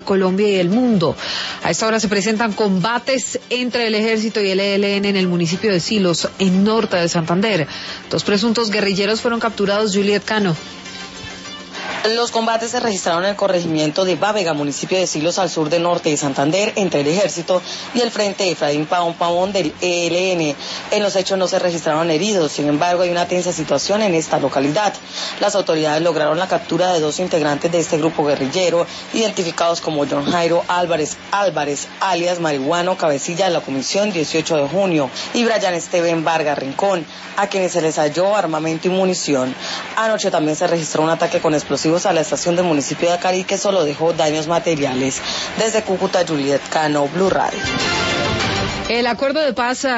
Colombia y el mundo. A esta hora se presentan combates entre el ejército y el ELN en el municipio de Silos, en norte de Santander. 2 presuntos guerrilleros fueron capturados. Juliet Cano. Los combates se registraron en el corregimiento de Bávega, municipio de Silos, al sur del norte de Santander, entre el ejército y el frente Efraín Pavón del ELN. En los hechos no se registraron heridos, sin embargo hay una tensa situación en esta localidad. Las autoridades lograron la captura de 2 integrantes de este grupo guerrillero, identificados como John Jairo Álvarez, alias Marihuano, cabecilla de la comisión 18 de junio, y Brian Esteban Vargas Rincón, a quienes se les halló armamento y munición. Anoche también se registró un ataque con explosivos a la estación del municipio de Acari, que solo dejó daños materiales. Desde Cúcuta, Juliet Cano, Blue Radio. El acuerdo de paz